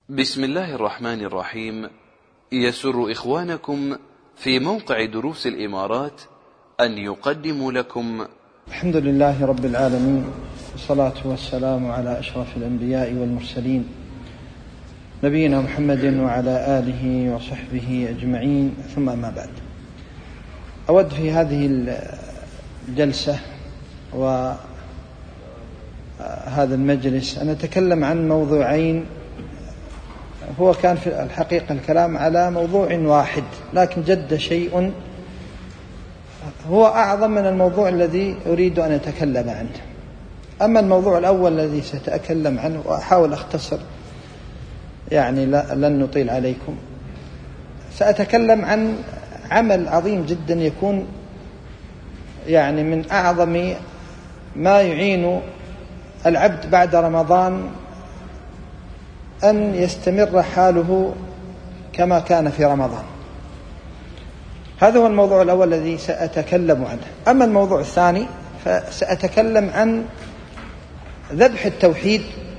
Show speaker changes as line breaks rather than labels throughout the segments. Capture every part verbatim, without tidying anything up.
بسم الله الرحمن الرحيم. يسر إخوانكم في موقع دروس الإمارات أن يقدموا لكم
الحمد لله رب العالمين، والصلاة والسلام على أشرف الأنبياء والمرسلين نبينا محمد وعلى آله وصحبه أجمعين، ثم ما بعد. أود في هذه الجلسة وهذا المجلس أن أتكلم عن موضوعين. هو كان في الحقيقة الكلام على موضوع واحد، لكن جد شيء هو أعظم من الموضوع الذي أريد أن أتكلم عنه. أما الموضوع الأول الذي سأتكلم عنه وأحاول أختصر، يعني لن نطيل عليكم، سأتكلم عن عمل عظيم جدا يكون يعني من أعظم ما يعين العبد بعد رمضان أن يستمر حاله كما كان في رمضان. هذا هو الموضوع الأول الذي سأتكلم عنه. أما الموضوع الثاني فسأتكلم عن ذبح التوحيد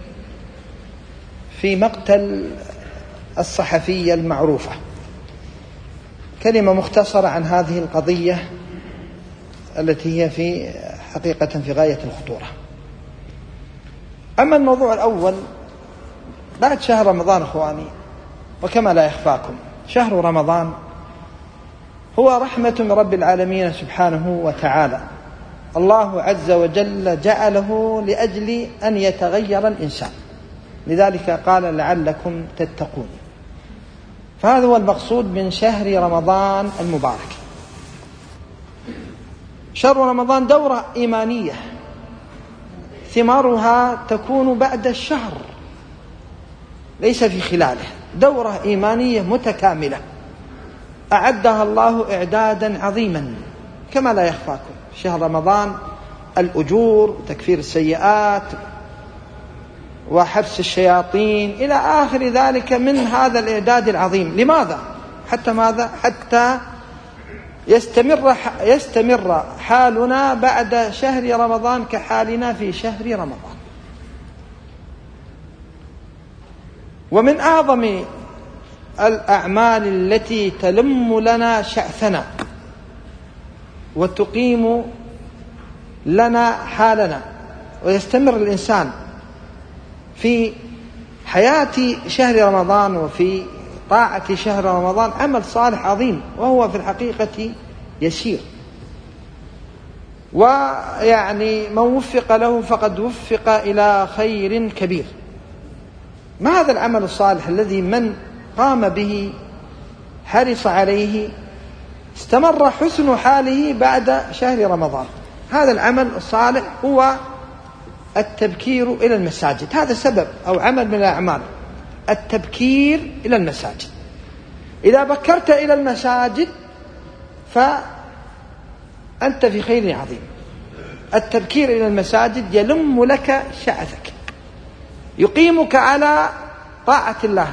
في مقتل الصحفية المعروفة، كلمة مختصرة عن هذه القضية التي هي في حقيقة في غاية الخطورة. أما الموضوع الأول، بعد شهر رمضان أخواني، وكما لا يخفاكم شهر رمضان هو رحمة من رب العالمين سبحانه وتعالى. الله عز وجل جعله لأجل أن يتغير الإنسان، لذلك قال لعلكم تتقون. فهذا هو المقصود من شهر رمضان المبارك. شهر رمضان دورة إيمانية ثمارها تكون بعد الشهر، ليس في خلاله. دورة إيمانية متكاملة أعدها الله إعدادا عظيما كما لا يخفاكم. شهر رمضان الأجور، تكفير السيئات، وحبس الشياطين إلى آخر ذلك من هذا الإعداد العظيم. لماذا؟ حتى ماذا؟ حتى يستمر يستمر حالنا بعد شهر رمضان كحالنا في شهر رمضان. ومن أعظم الأعمال التي تلم لنا شأثنا وتقيم لنا حالنا ويستمر الإنسان في حياة شهر رمضان وفي طاعة شهر رمضان عمل صالح عظيم، وهو في الحقيقة يسير، ويعني من وفق له فقد وفق إلى خير كبير. ما هذا العمل الصالح الذي من قام به حرص عليه استمر حسن حاله بعد شهر رمضان؟ هذا العمل الصالح هو التبكير إلى المساجد. هذا سبب أو عمل من الأعمال، التبكير إلى المساجد. إذا بكرت إلى المساجد فأنت في خير عظيم. التبكير إلى المساجد يلم لك شأثك، يقيمك على طاعة الله،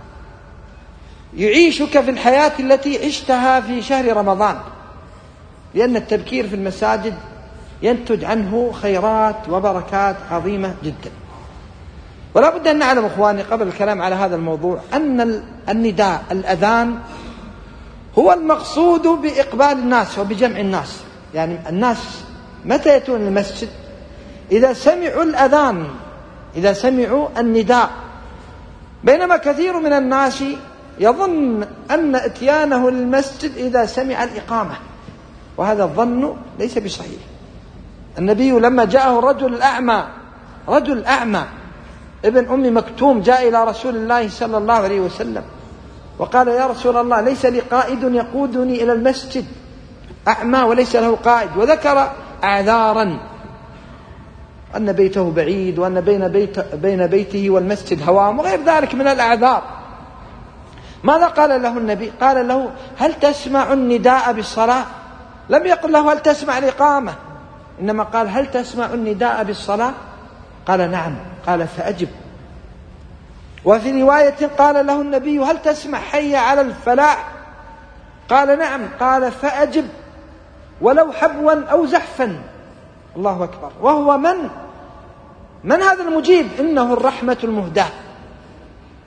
يعيشك في الحياة التي عشتها في شهر رمضان، لأن التبكير في المساجد ينتج عنه خيرات وبركات عظيمة جدا. ولا بد أن نعلم أخواني قبل الكلام على هذا الموضوع أن النداء الأذان هو المقصود بإقبال الناس وبجمع الناس. يعني الناس متى يأتون المسجد؟ إذا سمعوا الأذان، إذا سمعوا النداء. بينما كثير من الناس يظن أن اتيانه للمسجد إذا سمع الإقامة، وهذا الظن ليس بصحيح. النبي لما جاءه الرجل الأعمى، رجل أعمى ابن أم مكتوم، جاء إلى رسول الله صلى الله عليه وسلم وقال: يا رسول الله، ليس لي قائد يقودني إلى المسجد، أعمى وليس له قائد، وذكر أعذارا، أن بيته بعيد، وأن بين, بيت بين بيته والمسجد هوام، وغير ذلك من الأعذار. ماذا قال له النبي؟ قال له: هل تسمع النداء بالصلاة؟ لم يقل له هل تسمع الإقامة، إنما قال: هل تسمع النداء بالصلاة؟ قال: نعم. قال: فأجب. وفي رواية قال له النبي: هل تسمع حي على الفلاح؟ قال: نعم. قال: فأجب ولو حبوا أو زحفا. الله أكبر. وهو من من هذا المجيب؟ إنه الرحمة المهداة.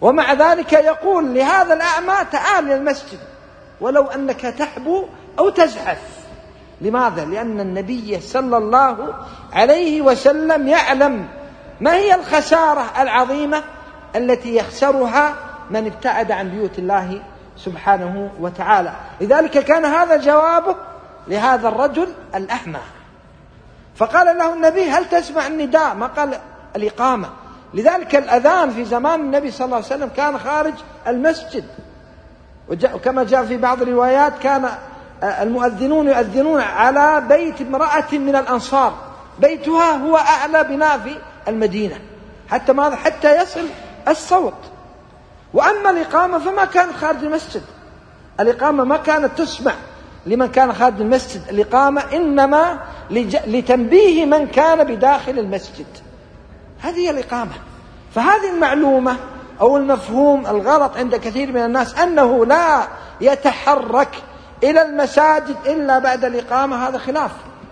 ومع ذلك يقول لهذا الأعمى تعال إلى المسجد ولو أنك تحبو أو تزحف. لماذا؟ لأن النبي صلى الله عليه وسلم يعلم ما هي الخسارة العظيمة التي يخسرها من ابتعد عن بيوت الله سبحانه وتعالى. لذلك كان هذا جوابه لهذا الرجل الأعمى. فقال له النبي هل تسمع النداء؟ ما قال الإقامة. لذلك الأذان في زمان النبي صلى الله عليه وسلم كان خارج المسجد، وكما جاء في بعض الروايات كان المؤذنون يؤذنون على بيت امرأة من الأنصار، بيتها هو أعلى بناء في المدينة حتى ماذا؟ حتى يصل الصوت. وأما الإقامة فما كانت خارج المسجد، الإقامة ما كانت تسمع لمن كان خارج المسجد، الإقامة إنما لتنبيه من كان بداخل المسجد، هذه هي الإقامة. فهذه المعلومة أو المفهوم الغلط عند كثير من الناس أنه لا يتحرك إلى المساجد إلا بعد الإقامة، هذا خلاف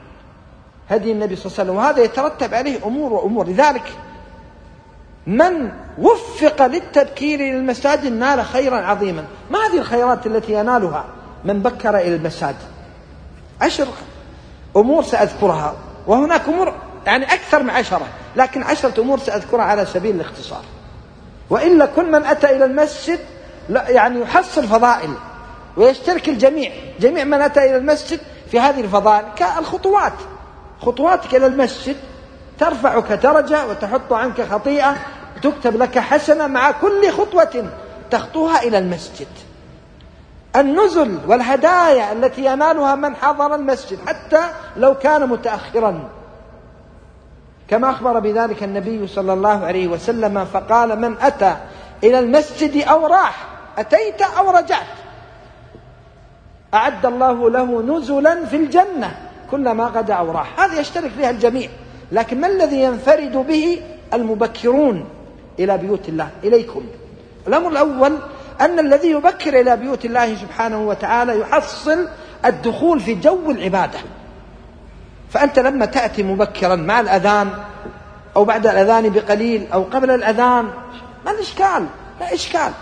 هدي النبي صلى الله عليه وسلم، وهذا يترتب عليه أمور وأمور. لذلك من وفق للتبكير إلى المساجد نال خيرا عظيما. ما هذه الخيرات التي ينالها من بكر إلى المساجد؟ عشر أمور سأذكرها، وهناك أمور يعني أكثر من عشرة، لكن عشرة أمور سأذكرها على سبيل الاختصار، وإلا كل من أتى إلى المسجد يعني يحصل فضائل ويشترك الجميع، جميع من أتى إلى المسجد في هذه الفضائل. كالخطوات، خطواتك إلى المسجد ترفعك درجة وتحط عنك خطيئة، تكتب لك حسنة مع كل خطوة تخطوها إلى المسجد. النزل والهدايا التي ينالها من حضر المسجد حتى لو كان متأخرا، كما أخبر بذلك النبي صلى الله عليه وسلم فقال من أتى إلى المسجد أو راح، أتيت أو رجعت، أعد الله له نزلا في الجنة كلما غدا أو راح. هذا يشترك فيها الجميع، لكن ما الذي ينفرد به؟ المبكرون إلى بيوت الله. إليكم الأمر الأول أن الذي يبكر إلى بيوت الله سبحانه وتعالى يحصل الدخول في جو العبادة. فأنت لما تأتي مبكرا مع الأذان أو بعد الأذان بقليل أو قبل الأذان ما الإشكال؟ لا إشكال،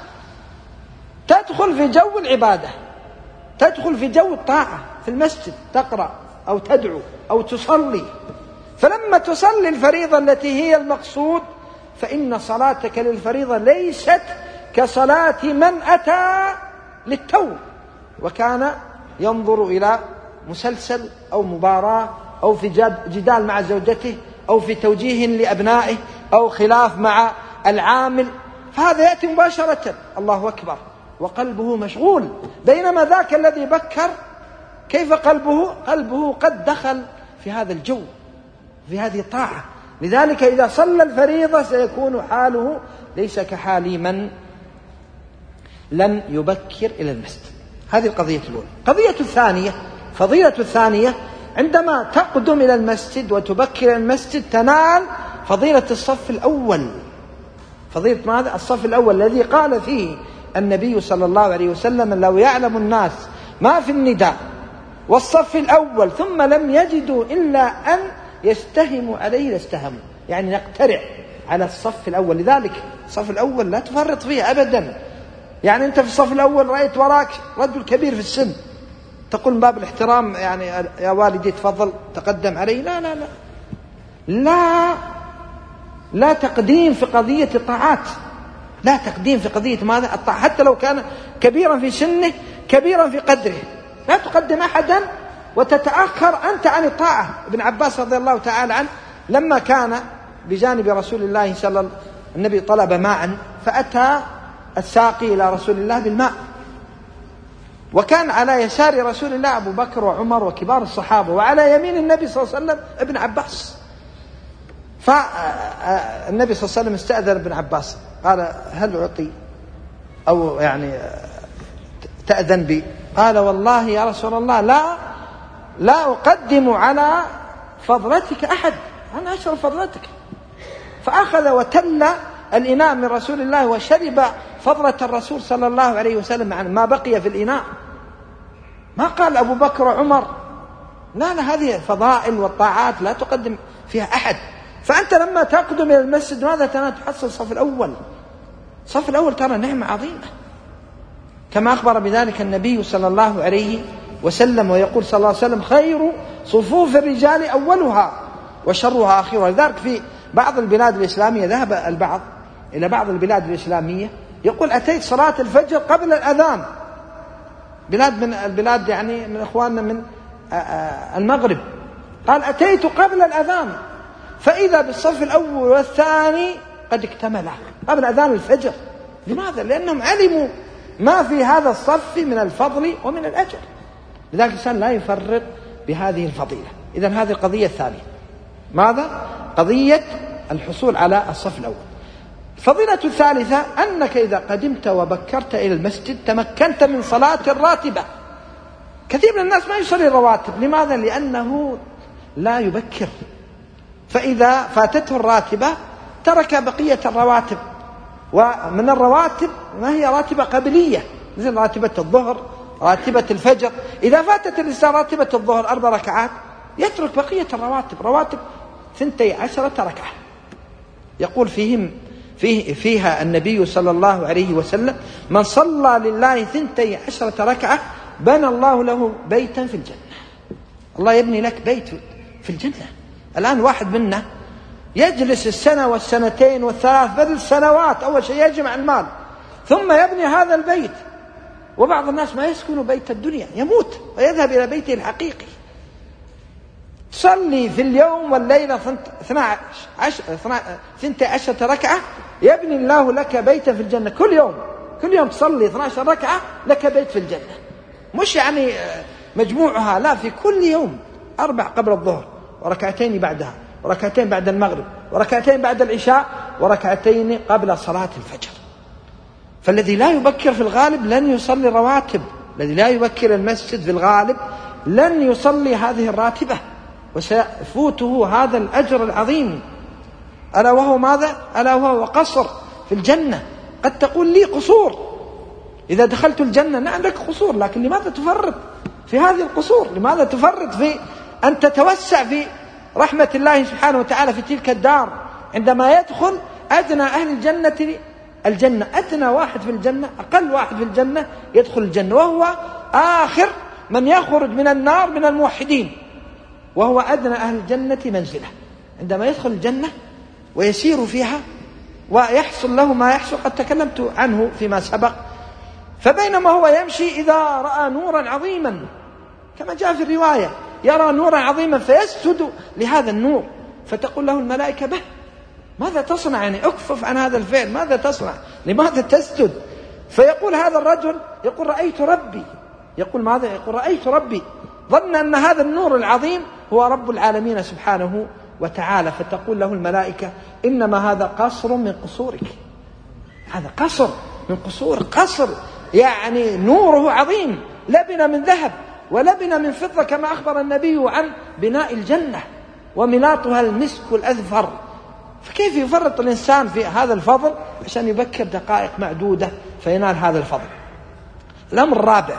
تدخل في جو العبادة، تدخل في جو الطاعة في المسجد، تقرأ أو تدعو أو تصلي. فلما تصلي الفريضة التي هي المقصود فإن صلاتك للفريضة ليست كصلاة من أتى للتو وكان ينظر إلى مسلسل أو مباراة أو في جدال مع زوجته أو في توجيه لأبنائه أو خلاف مع العامل، فهذا يأتي مباشرة الله أكبر وقلبه مشغول. بينما ذاك الذي بكر كيف قلبه؟ قلبه قد دخل في هذا الجو، في هذه الطاعة. لذلك إذا صلى الفريضة سيكون حاله ليس كحال من لم يبكر إلى المسجد. هذه القضية الأولى. القضية الثانية، فضيلة الثانية، عندما تقدم إلى المسجد وتبكر إلى المسجد تنال فضيلة الصف الأول. فضيلة ماذا؟ الصف الأول الذي قال فيه النبي صلى الله عليه وسلم لو يعلم الناس ما في النداء والصف الأول ثم لم يجدوا إلا أن يستهموا عليه لاستهموا، يعني نقترع على الصف الأول. لذلك الصف الأول لا تفرط فيه أبدا. يعني أنت في الصف الأول رأيت وراك رجل كبير في السن، تقول من باب الاحترام يعني يا والدي تفضل تقدم علي، لا لا لا لا لا تقديم في قضية الطاعات، لا تقديم في قضية ماذا؟ الطاعة، حتى لو كان كبيرا في سنه كبيرا في قدره، لا تقدم أحدا وتتأخر أنت عن الطاعة. ابن عباس رضي الله تعالى عنه لما كان بجانب رسول الله صلى الله عليه وسلم النبي طلب ماء فأتى الساقي إلى رسول الله بالماء، وكان على يسار رسول الله أبو بكر وعمر وكبار الصحابة، وعلى يمين النبي صلى الله عليه وسلم ابن عباس. فالنبي صلى الله عليه وسلم استأذن ابن عباس قال هل أعطي أو يعني تأذن بي؟ قال والله يا رسول الله لا لا أقدم على فضلتك أحد، أنا أشرب فضلتك. فأخذ وتل الإناء من رسول الله وشرب فضلة الرسول صلى الله عليه وسلم عن ما بقي في الإناء. ما قال أبو بكر وعمر، لا لا، هذه الفضائل والطاعات لا تقدم فيها أحد. فأنت لما تقدم إلى المسجد ماذا تنال؟ تحصل الصف الأول. الصف الأول ترى نعمة عظيمة، كما أخبر بذلك النبي صلى الله عليه وسلم، ويقول صلى الله عليه وسلم: خير صفوف الرجال أولها وشرها آخرها. لذلك في بعض البلاد الإسلامية ذهب البعض إلى بعض البلاد الإسلامية يقول: أتيت صلاة الفجر قبل الأذان. بلاد من البلاد يعني من إخواننا من المغرب، قال: أتيت قبل الأذان فإذا بالصف الأول والثاني قد اكتملا قبل أذان الفجر. لماذا؟ لأنهم علموا ما في هذا الصف من الفضل ومن الأجر. لذلك الإنسان لا يفرط بهذه الفضيلة. إذن هذه القضية الثانية. ماذا؟ قضية الحصول على الصف الأول. الفضيلة الثالثة أنك إذا قدمت وبكرت إلى المسجد تمكنت من صلاة الراتبة. كثير من الناس ما يصلي الرواتب. لماذا؟ لأنه لا يبكر، فإذا فاتته الراتبة ترك بقية الرواتب. ومن الرواتب ما هي راتبة قبلية، مثل راتبة الظهر، راتبة الفجر. إذا فاتت الإنسان راتبة الظهر أربع ركعات يترك بقية الرواتب، رواتب ثنتي عشرة ركعة يقول فيهم فيه فيها النبي صلى الله عليه وسلم: من صلى لله ثنتي عشرة ركعة بنى الله له بيتا في الجنة. الله يبني لك بيت في الجنة. الآن واحد منا يجلس السنة والسنتين والثلاث بل السنوات، أول شيء يجمع المال ثم يبني هذا البيت. وبعض الناس ما يسكن بيت الدنيا، يموت ويذهب إلى بيته الحقيقي. صلي في اليوم والليلة ثنتي عشرة ركعة يبني الله لك بيتا في الجنة. كل يوم كل يوم تصلي اثنتي عشرة ركعة لك بيت في الجنة. مش يعني مجموعها، لا، في كل يوم أربع قبل الظهر، وركعتين بعدها، وركعتين بعد المغرب، وركعتين بعد العشاء، وركعتين قبل صلاة الفجر. فالذي لا يبكر في الغالب لن يصلي الرواتب، الذي لا يبكر المسجد في الغالب لن يصلي هذه الراتبة، وسيفوته هذا الأجر العظيم. ألا وهو ماذا؟ ألا وهو قصر في الجنة. قد تقول لي قصور إذا دخلت الجنة. نعم لك قصور، لكن لماذا تفرط في هذه القصور؟ لماذا تفرط في أن تتوسع في رحمة الله سبحانه وتعالى في تلك الدار؟ عندما يدخل أدنى أهل الجنة الجنة، أدنى واحد في الجنة، أقل واحد في الجنة يدخل الجنة، وهو آخر من يخرج من النار من الموحدين، وهو أدنى أهل الجنة منزلة. عندما يدخل الجنة ويسير فيها ويحصل له ما يحصل، قد تكلمت عنه فيما سبق. فبينما هو يمشي إذا رأى نورا عظيما، كما جاء في الرواية، يرى نورا عظيما فيسجد لهذا النور، فتقول له الملائكة: به ماذا تصنع؟ يعني اكفف عن هذا الفعل، ماذا تصنع؟ لماذا تسجد؟ فيقول هذا الرجل، يقول: رأيت ربي. يقول: ماذا؟ يقول: رأيت ربي. ظن أن هذا النور العظيم هو رب العالمين سبحانه وتعالى. فتقول له الملائكة: إنما هذا قصر من قصورك. هذا قصر من قصور، قصر يعني نوره عظيم، لبن من ذهب ولبن من فضة، كما أخبر النبي عن بناء الجنة وملاطها المسك الأذفر. فكيف يفرط الإنسان في هذا الفضل عشان يبكر دقائق معدودة فينال هذا الفضل؟ الأمر الرابع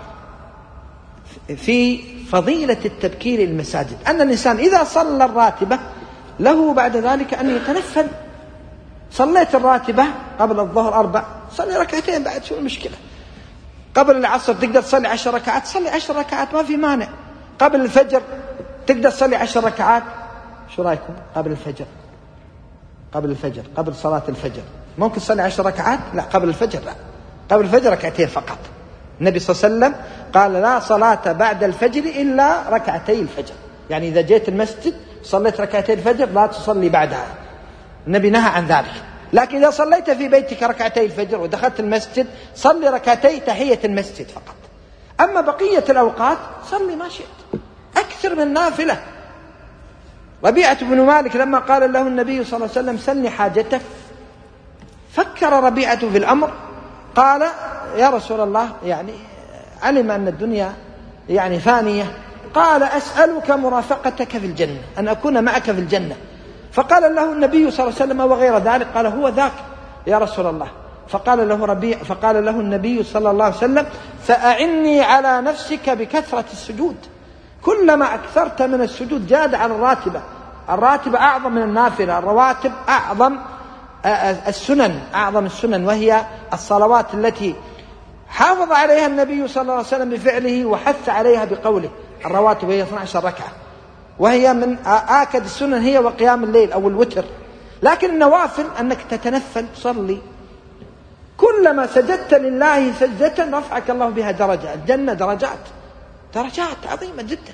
في فضيلة التبكير المساجد أن الإنسان إذا صلى الراتبة له بعد ذلك أن يتنفل. صليت الراتبة قبل الظهر أربع، صلي ركعتين بعد، شو المشكلة؟ قبل العصر تقدر تصلي عشر ركعات، صلي عشر ركعات ما في مانع. قبل الفجر تقدر تصلي عشر ركعات، شو رأيكم؟ قبل الفجر قبل الفجر قبل صلاة الفجر ممكن تصلي عشر ركعات؟ لا، قبل الفجر لا، قبل الفجر ركعتين فقط. النبي صلى الله عليه وسلم قال: لا صلاة بعد الفجر إلا ركعتي الفجر. يعني إذا جيت المسجد صليت ركعتي الفجر لا تصلي بعدها، النبي نهى عن ذلك. لكن إذا صليت في بيتك ركعتي الفجر ودخلت المسجد صلي ركعتي تحية المسجد فقط. أما بقية الأوقات صلي ما شئت، أكثر من نافلة. ربيعة بن مالك لما قال له النبي صلى الله عليه وسلم: سلني حاجتك، فكر ربيعة في الأمر، قال: يا رسول الله، يعني علم أن الدنيا يعني فانية، قال: أسألك مرافقتك في الجنة، أن أكون معك في الجنة. فقال له النبي صلى الله عليه وسلم: وغير ذلك؟ قال: هو ذاك يا رسول الله. فقال له ربيع فقال له النبي صلى الله عليه وسلم: فأعني على نفسك بكثرة السجود. كلما أكثرت من السجود جاد على الراتبة. الراتبة أعظم من النافلة، الرواتب أعظم السنن، أعظم السنن، وهي الصلوات التي حافظ عليها النبي صلى الله عليه وسلم بفعله وحث عليها بقوله، الرواتب وهي اثنتي عشرة ركعة، وهي من آكد السنن هي وقيام الليل أو الوتر. لكن النوافل أنك تتنفل تصلي، كلما سجدت لله سجدة رفعك الله بها درجة. الجنة درجات، درجات عظيمة جدا.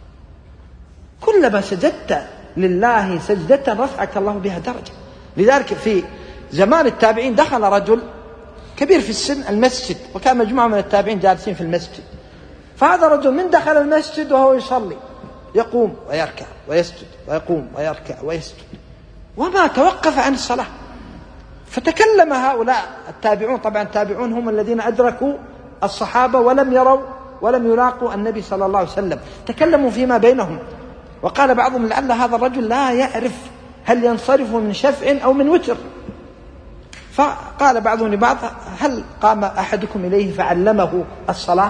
كلما سجدت لله سجدة رفعك الله بها درجة. لذلك في زمان التابعين دخل رجل كبير في السن المسجد، وكان مجموعة من التابعين جالسين في المسجد، فهذا رجل من دخل المسجد وهو يصلي يقوم ويركع ويسجد ويقوم ويركع ويسجد، وما توقف عن الصلاة. فتكلم هؤلاء التابعون، طبعا التابعون هم الذين أدركوا الصحابة ولم يروا ولم يلاقوا النبي صلى الله عليه وسلم، تكلموا فيما بينهم، وقال بعضهم لعل هذا الرجل لا يعرف هل ينصرف من شفع أو من وتر. فقال بعضهم لبعض هل قام أحدكم إليه فعلمه الصلاة؟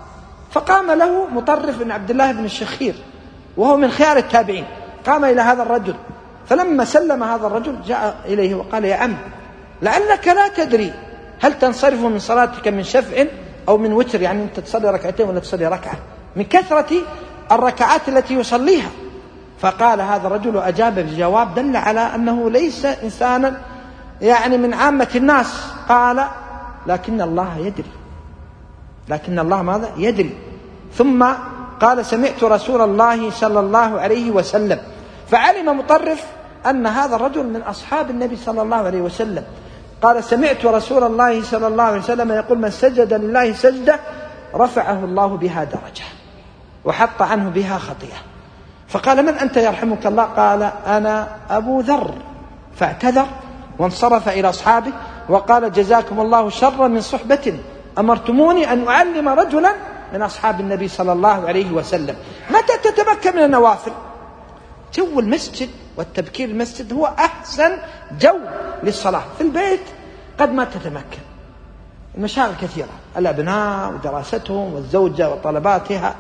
فقام له مطرف بن عبد الله بن الشخير وهو من خيار التابعين، قام إلى هذا الرجل، فلما سلم هذا الرجل جاء إليه وقال يا عم لعلك لا تدري هل تنصرف من صلاتك من شفع أو من وتر، يعني أنت تصلي ركعتين ولا تصلي ركعة، من كثرة الركعات التي يصليها. فقال هذا الرجل وأجاب بجواب دل على أنه ليس إنسانا يعني من عامة الناس. قال لكن الله يدري، لكن الله ماذا يدري. ثم قال سمعت رسول الله صلى الله عليه وسلم، فعلم مطرف أن هذا الرجل من أصحاب النبي صلى الله عليه وسلم. قال سمعت رسول الله صلى الله عليه وسلم يقول من سجد لله سجدة رفعه الله بها درجة وحط عنه بها خطيئة. فقال من أنت يرحمك الله؟ قال أنا أبو ذر، فاعتذر وانصرف إلى أصحابه وقال جزاكم الله شرا من صحبة أمرتموني أن أعلم رجلا من أصحاب النبي صلى الله عليه وسلم. متى تتمكن من النوافل؟ جو المسجد والتبكير المسجد هو أحسن جو للصلاة. في البيت قد ما تتمكن، المشاغل كثيرة، الأبناء ودراستهم والزوجة وطلباتها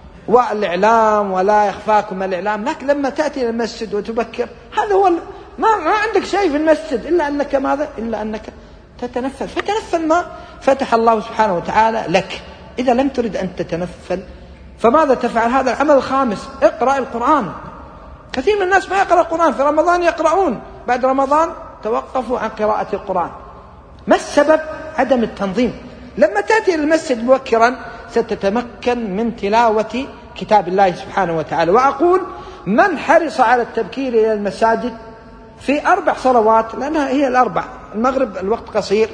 والإعلام، ولا يخفاكم الإعلام. لكن لما تأتي إلى المسجد وتبكر هذا هو ما, ما عندك شيء في المسجد إلا أنك ماذا؟ إلا أنك تتنفل، فتنفل ما فتح الله سبحانه وتعالى لك. إذا لم ترد أن تتنفل فماذا تفعل؟ هذا العمل الخامس، اقرأ القرآن. كثير من الناس ما يقرأ القرآن، في رمضان يقرؤون، بعد رمضان توقفوا عن قراءة القرآن. ما السبب؟ عدم التنظيم. لما تأتي المسجد مبكرا ستتمكن من تلاوة كتاب الله سبحانه وتعالى. وأقول من حرص على التبكير إلى المساجد في أربع صلوات، لأنها هي الأربع، المغرب الوقت قصير،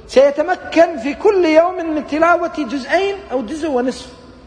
سيتمكن في كل يوم من تلاوة جزئين أو جزء ونصف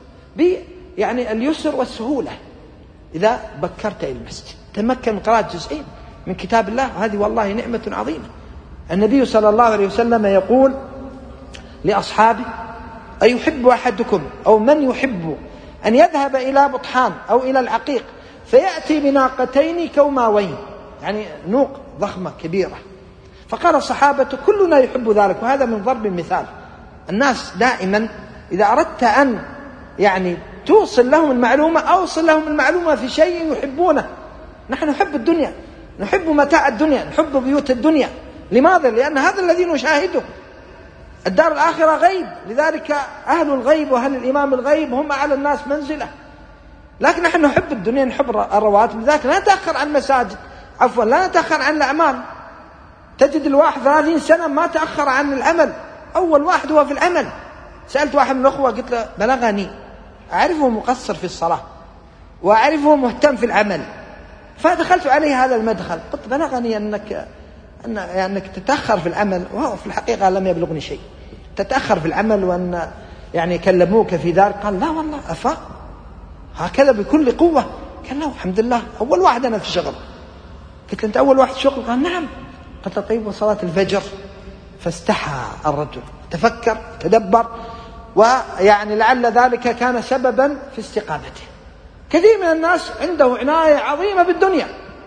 يعني اليسر والسهولة. إذا بكرت إلى المسجد تمكن من قراءة جزئين من كتاب الله، هذه والله نعمة عظيمة. النبي صلى الله عليه وسلم يقول لأصحابه أيحب أحدكم أو من يحب أن يذهب إلى بطحان أو إلى العقيق فيأتي بناقتين كوماوين، يعني نوق ضخمة كبيرة. فقال الصحابة كلنا يحب ذلك. وهذا من ضرب المثال. الناس دائما إذا أردت أن يعني توصل لهم المعلومة أوصل لهم المعلومة في شيء يحبونه. نحن نحب الدنيا، نحب متاع الدنيا، نحب بيوت الدنيا. لماذا؟ لأن هذا الذي نشاهده. الدار الآخرة غيب، لذلك أهل الغيب وأهل الإمام الغيب هم أعلى الناس منزلة. لكن نحن نحب الدنيا، نحب الرواتب، لذلك لا نتأخر عن المساجد، عفوا لا نتأخر عن الأعمال. تجد الواحد ثلاثين سنة ما تأخر عن العمل، أول واحد هو في العمل. سألت واحد من الأخوة قلت له بلغني أعرفه مقصر في الصلاة وأعرفه مهتم في العمل، فدخلت عليه هذا المدخل قلت بلغني أنك أن أنك تتأخر في العمل، وهو في الحقيقة لم يبلغني شيء. تتأخر في العمل وأن يعني كلموك في ذلك؟ قال لا والله أفا هكذا بكل قوة. قال لا الحمد لله أول واحد أنا في شغل. قلت أنت أول واحد شغل؟ قال نعم. قلت طيب وصلاة الفجر؟ فاستحى الرجل، تفكر تدبر، ويعني لعل ذلك كان سببا في استقامته. كثير من الناس عنده عناية عظيمة بالدنيا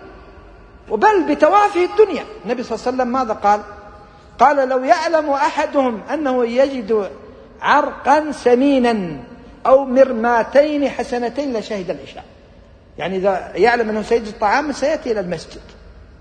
وبل بتوافه الدنيا. النبي صلى الله عليه وسلم ماذا قال؟ قال لو يعلم أحدهم أنه يجد عرقا سمينا أو مرماتين حسنتين لشهد العشاء. يعني إذا يعلم أنه سيجد طعام سيأتي إلى المسجد.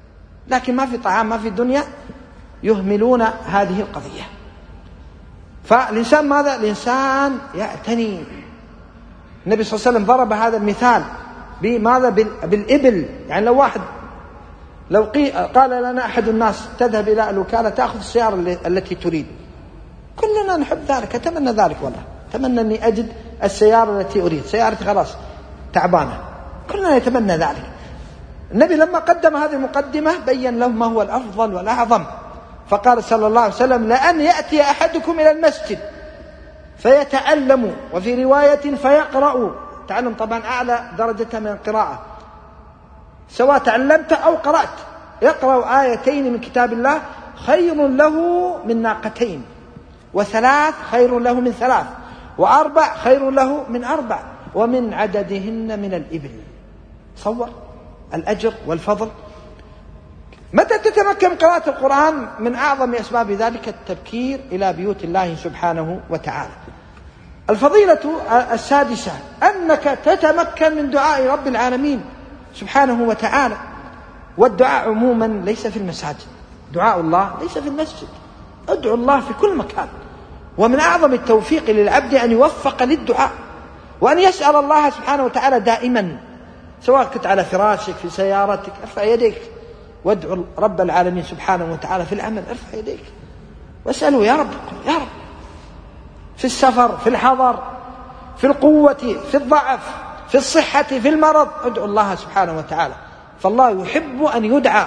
لكن ما في طعام ما في دنيا يهملون هذه القضية. فالإنسان ماذا؟ الإنسان يعتني. النبي صلى الله عليه وسلم ضرب هذا المثال بماذا؟ بالإبل. يعني لو واحد لو قال لنا أحد الناس تذهب إلى الوكالة تأخذ السيارة التي تريد، كلنا نحب ذلك، أتمنى ذلك والله، أتمنى أني أجد السيارة التي أريد، سيارتي خلاص تعبانة، كلنا يتمنى ذلك. النبي لما قدم هذه المقدمة بين لهم ما هو الأفضل والأعظم، فقال صلى الله عليه وسلم: لأن يأتي أحدكم إلى المسجد فيتعلم، وفي رواية فيقرأ، تعلم طبعا أعلى درجة من القراءة، سواء تعلمت أو قرأت، يقرأ آيتين من كتاب الله خير له من ناقتين، وثلاث خير له من ثلاث، وأربع خير له من أربع، ومن عددهن من الإبل. صور الأجر والفضل. متى تتمكن قراءة القرآن؟ من أعظم أسباب ذلك التبكير إلى بيوت الله سبحانه وتعالى. الفضيلة السادسة أنك تتمكن من دعاء رب العالمين سبحانه وتعالى. والدعاء عموما ليس في المساجد، دعاء الله ليس في المسجد، ادعو الله في كل مكان. ومن أعظم التوفيق للعبد أن يوفق للدعاء، وأن يسأل الله سبحانه وتعالى دائما، سواء كنت على فراشك في سيارتك ارفع يديك وادعو رب العالمين سبحانه وتعالى، في العمل ارفع يديك واسأله: يا رب يا رب، في السفر، في الحضر، في القوة، في الضعف، في الصحة، في المرض، ادعو الله سبحانه وتعالى. فالله يحب أن يدعى،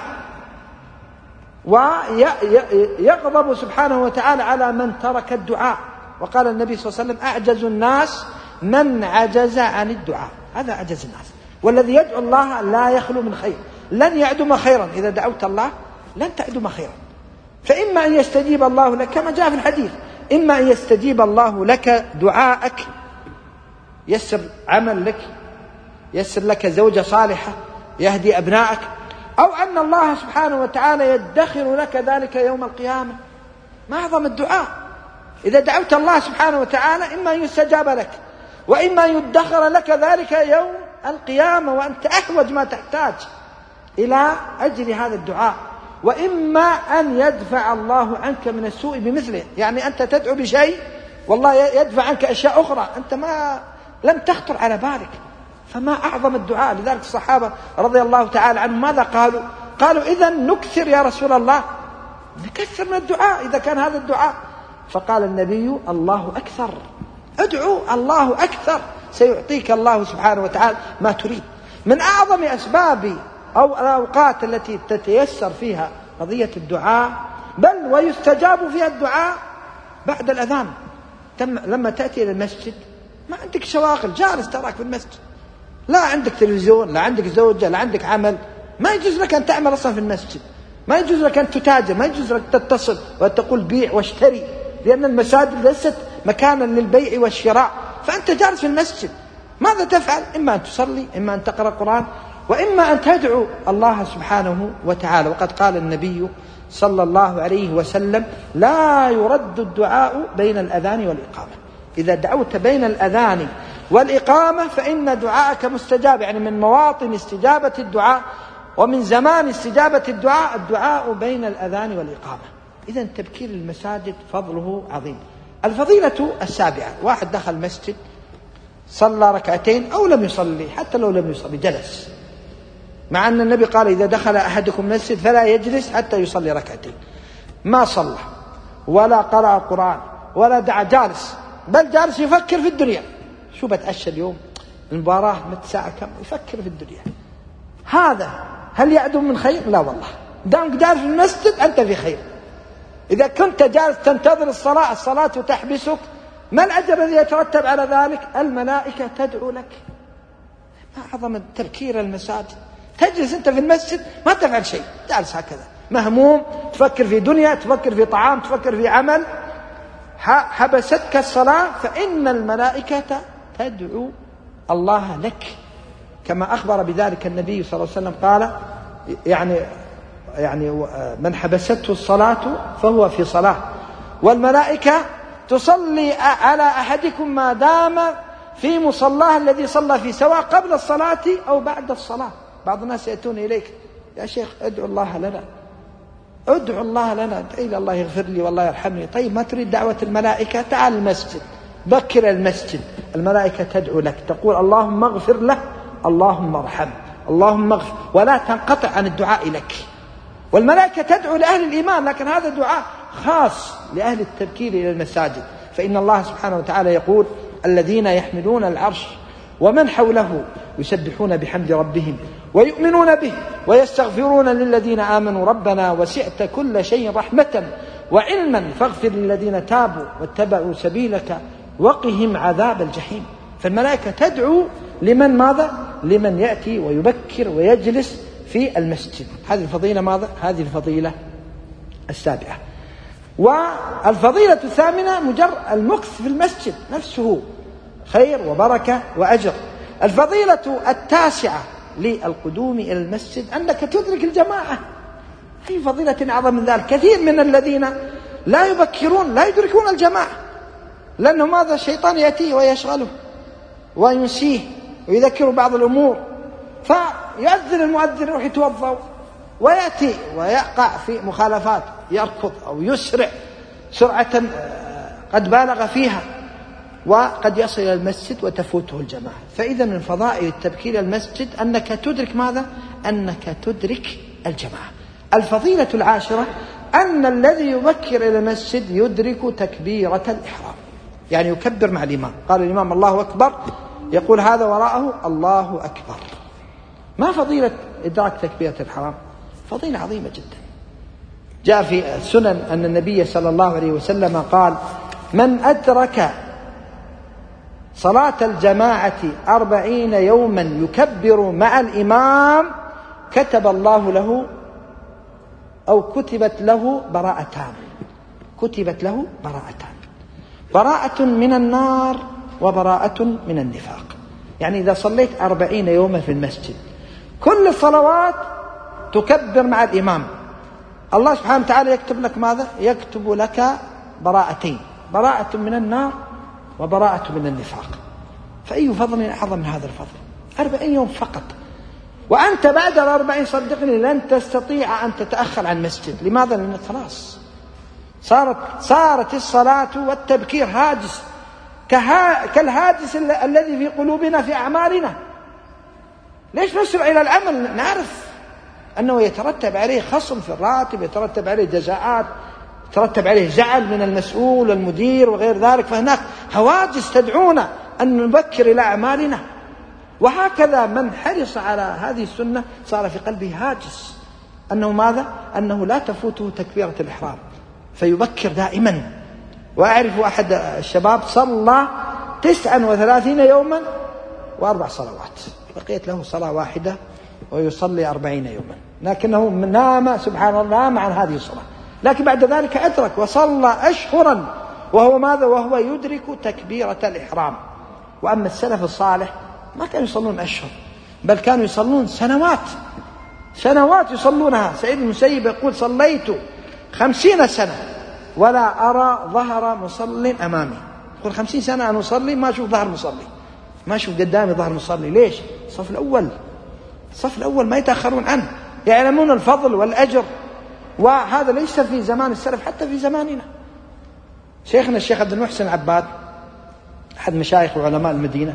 ويغضب سبحانه وتعالى على من ترك الدعاء. وقال النبي صلى الله عليه وسلم: أعجز الناس من عجز عن الدعاء. هذا أعجز الناس. والذي يدعو الله لا يخلو من خير، لن يعدم خيرا. إذا دعوت الله لن تعدم خيرا. فإما أن يستجيب الله لك كما جاء في الحديث، إما أن يستجيب الله لك دعاءك، يسر عمل لك، يسر لك زوجة صالحة، يهدي أبنائك، أو أن الله سبحانه وتعالى يدخر لك ذلك يوم القيامة. ما أعظم الدعاء؟ إذا دعوت الله سبحانه وتعالى إما أن يستجاب لك، وإما أن يدخر لك ذلك يوم القيامة، وأنت أحوج ما تحتاج إلى أجل هذا الدعاء، وإما أن يدفع الله عنك من السوء بمثله. يعني أنت تدعو بشيء والله يدفع عنك أشياء أخرى أنت ما لم تخطر على بالك. فما أعظم الدعاء. لذلك الصحابة رضي الله تعالى عنهم ماذا قالوا؟ قالوا: إذا نكثر يا رسول الله، نكثر من الدعاء إذا كان هذا الدعاء. فقال النبي: الله أكثر، ادعو الله أكثر، سيعطيك الله سبحانه وتعالى ما تريد. من أعظم أسباب أو الأوقات التي تتيسر فيها قضية الدعاء، بل ويستجاب فيها الدعاء بعد الأذان. لما تأتي إلى المسجد ما عندك شواغل، جالس تراك في المسجد، لا عندك تلفزيون، لا عندك زوجة، لا عندك عمل، ما يجوز لك أن تعمل أصلا في المسجد، ما يجوز لك أن تتاجر، ما يجوز لك تتصل وتقول بيع واشتري، لأن المساجد ليست مكانا للبيع والشراء. فأنت جالس في المسجد، ماذا تفعل؟ إما أن تصلي، إما أن تقرأ القرآن، وإما أن تدعو الله سبحانه وتعالى. وقد قال النبي صلى الله عليه وسلم: لا يرد الدعاء بين الأذان والإقامة. إذا دعوت بين الأذان والإقامة فإن دعاءك مستجاب. يعني من مواطن استجابة الدعاء ومن زمان استجابة الدعاء الدعاء بين الأذان والإقامة. إذن تبكير المساجد فضله عظيم. الفضيلة السابعة: واحد دخل مسجد صلى ركعتين أو لم يصلي، حتى لو لم يصلي جلس، مع أن النبي قال: إذا دخل أحدكم المسجد فلا يجلس حتى يصلي ركعتين. ما صلى ولا قرأ القرآن ولا دعا، جالس، بل جالس يفكر في الدنيا، شو بتعشى اليوم، المباراة متى ساعة كم، يفكر في الدنيا. هذا هل يعدم من خير؟ لا والله. دامك جالس في المسجد أنت في خير. إذا كنت جالس تنتظر الصلاة، الصلاة تحبسك، ما الأجر الذي يترتب على ذلك؟ الملائكة تدعو لك. ما أعظم تبكير المساجد. تجلس أنت في المسجد ما تفعل شيء، جالس هكذا مهموم، تفكر في دنيا، تفكر في طعام، تفكر في عمل، حبستك الصلاة، فإن الملائكة تدعو الله لك، كما أخبر بذلك النبي صلى الله عليه وسلم قال: يعني يعني من حبسته الصلاة فهو في صلاة، والملائكة تصلي على أحدكم ما دام في مصلاه الذي صلى فيه، سواء قبل الصلاة أو بعد الصلاة. بعض الناس يأتون إليك يا شيخ ادعو الله لنا، ادعو الله لنا، إلى الله يغفر لي والله يرحمني. طيب ما تريد دعوة الملائكة؟ تعال المسجد، بكر المسجد، الملائكة تدعو لك، تقول اللهم اغفر له، اللهم ارحم، اللهم اغفر، ولا تنقطع عن الدعاء لك. والملائكة تدعو لأهل الإيمان، لكن هذا دعاء خاص لأهل التبكير إلى المساجد. فإن الله سبحانه وتعالى يقول الذين يحملون العرش ومن حوله يسبحون بحمد ربهم ويؤمنون به ويستغفرون للذين آمنوا ربنا وسعت كل شيء رحمة وعلما فاغفر للذين تابوا واتبعوا سبيلك وقهم عذاب الجحيم. فالملائكة تدعو لمن ماذا؟ لمن يأتي ويبكر ويجلس في المسجد. هذه الفضيلة ماذا؟ هذه الفضيلة السابعة. والفضيلة الثامنة مجرد المكث في المسجد نفسه خير وبركة وأجر. الفضيلة التاسعة للقدوم إلى المسجد أنك تدرك الجماعة. أي فضيلة أعظم من ذلك؟ كثير من الذين لا يبكرون لا يدركون الجماعة، لأنه ماذا؟ الشيطان يأتيه ويشغله وينسيه ويذكره بعض الأمور، فيؤذن المؤذن يروح يتوضأ ويأتي ويقع في مخالفات، يركض أو يسرع سرعة قد بالغ فيها، وقد يصل إلى المسجد وتفوته الجماعة. فإذا من فضائل التبكير المسجد أنك تدرك ماذا؟ أنك تدرك الجماعة. الفضيلة العاشرة أن الذي يبكر إلى المسجد يدرك تكبيرة الإحرام، يعني يكبر مع الإمام. قال الإمام الله أكبر، يقول هذا وراءه الله أكبر. ما فضيلة إدراك تكبيرة الإحرام؟ فضيلة عظيمة جدا. جاء في السنن أن النبي صلى الله عليه وسلم قال من أدرك صلاة الجماعة أربعين يوما يكبر مع الإمام كتب الله له أو كتبت له براءتان، كتبت له براءتان، براءة من النار وبراءة من النفاق. يعني إذا صليت أربعين يوما في المسجد كل الصلوات تكبر مع الإمام، الله سبحانه وتعالى يكتب لك ماذا؟ يكتب لك براءتين، براءة من النار وبراءة من النفاق. فأي فضل أعظم من هذا الفضل؟ أربعين يوم فقط، وأنت بعد الأربعين صدقني لن تستطيع أن تتأخر عن المسجد. لماذا؟ لأن خلاص صارت صارت الصلاة والتبكير هاجس كها كالهاجس الذي في قلوبنا في أعمالنا. ليش نسرع إلى العمل؟ نعرف أنه يترتب عليه خصم في الراتب، يترتب عليه جزاءات، يترتب عليه زعل من المسؤول المدير وغير ذلك، فهناك هواجس تدعونا أن نبكر إلى أعمالنا. وهكذا من حرص على هذه السنة صار في قلبه هاجس أنه ماذا؟ أنه لا تفوته تكبيرة الإحرام فيبكر دائما. وأعرف أحد الشباب صلى تسعا وثلاثين يوما وأربع صلوات، بقيت له صلاة واحدة ويصلي أربعين يوما، لكنه نام سبحان الله نام عن هذه الصلاة، لكن بعد ذلك أدرك وصلى أشهرا وهو ماذا؟ وهو يدرك تكبيرة الإحرام. وأما السلف الصالح ما كانوا يصلون أشهر، بل كانوا يصلون سنوات سنوات يصلونها. سعيد المسيب يقول صليت خمسين سنة ولا أرى ظهر مصل أمامي. يقول خمسين سنة أنا أصلي ما أشوف ظهر مصلي، ما أشوف قدامي ظهر مصلي. ليش؟ الصف الأول الصف الأول ما يتأخرون عنه، يعلمون الفضل والأجر. وهذا ليس في زمان السلف، حتى في زماننا. شيخنا الشيخ عبد المحسن عباد أحد مشايخ وعلماء المدينة،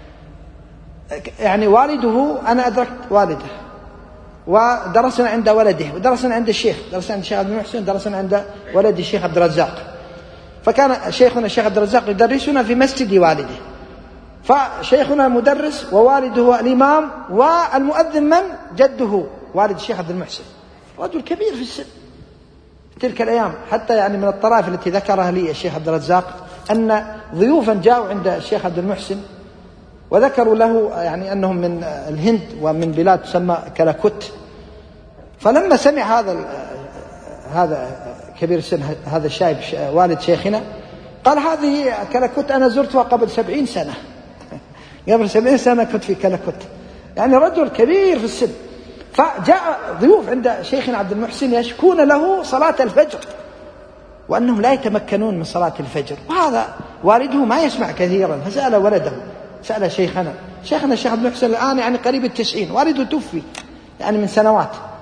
يعني والده أنا أدركت والده ودرسنا عند ولده ودرسنا عند الشيخ، درسنا عند الشيخ عبد المحسن، درسنا عند ولد الشيخ عبد الرزاق. فكان شيخنا الشيخ عبد الرزاق يدرسنا في مسجد والده، فشيخنا المدرس ووالده الإمام والمؤذن من؟ جده والد الشيخ عبد المحسن، رجل كبير في السن تلك الأيام. حتى يعني من الطرائف التي ذكرها لي الشيخ عبد الرزاق أن ضيوفا جاءوا عند الشيخ عبد المحسن وذكروا له يعني أنهم من الهند ومن بلاد تسمى كلاكوت. فلما سمع هذا هذا كبير السن هذا الشايب والد شيخنا قال هذه كلاكوت أنا زرتها قبل سبعين سنة قبل سبعين سنة كنت في كلاكوت، يعني رجل كبير في السن. فجاء ضيوف عند شيخنا عبد المحسن يشكون له صلاة الفجر وأنهم لا يتمكنون من صلاة الفجر، وهذا والده ما يسمع كثيرا. فسأل ولده، سأل شيخنا شيخنا الشيخ عبد المحسن الآن يعني قريب التسعين، والده توفي يعني من سنوات،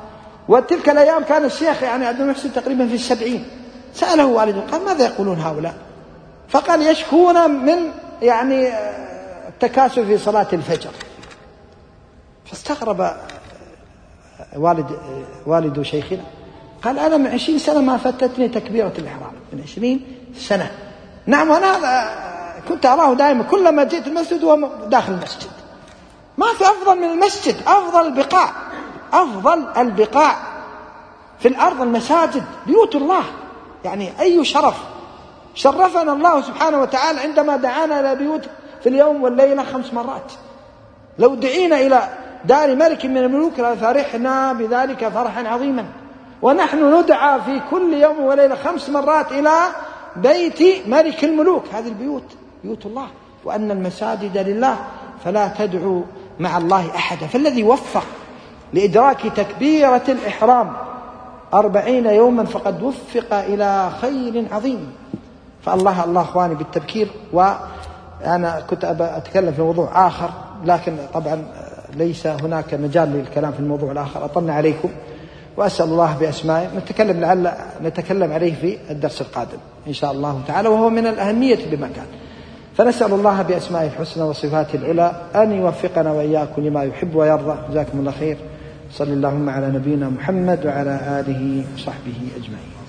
وتلك الأيام كان الشيخ يعني عبد المحسن تقريبا في السبعين، سأله والده قال ماذا يقولون هؤلاء؟ فقال يشكون من يعني التكاسل في صلاة الفجر. فاستغرب والد والد شيخنا قال أنا من عشرين سنة ما فاتتني تكبيرة الإحرام، من عشرين سنة. نعم، وأنا كنت أراه دائما كلما جئت المسجد وهو داخل المسجد. ما في أفضل من المسجد، أفضل البقاع، أفضل البقاع في الأرض المساجد، بيوت الله. يعني أي شرف، شرفنا الله سبحانه وتعالى عندما دعانا إلى بيوت في اليوم والليلة خمس مرات. لو دعينا إلى دار ملك من الملوك لفرحنا بذلك فرحا عظيما، ونحن ندعى في كل يوم وليلة خمس مرات إلى بيت ملك الملوك. هذه البيوت بيوت الله، وأن المساجد لله فلا تدعوا مع الله أحدا. فالذي وفق لإدراك تكبيرة الإحرام أربعين يوما فقد وفق إلى خير عظيم. فالله الله أخواني بالتبكير. وأنا كنت أتكلم في موضوع آخر، لكن طبعا ليس هناك مجال للكلام في الموضوع الآخر، أطلنا عليكم، وأسأل الله بأسمائه نتكلم لعل نتكلم عليه في الدرس القادم إن شاء الله تعالى، وهو من الأهمية بمكان. فنسأل الله بأسمائه الحسنى وصفاته العلى أن يوفقنا وإياكم لما يحب ويرضى. جزاكم الله خير. صلى اللهم على نبينا محمد وعلى آله وصحبه أجمعين.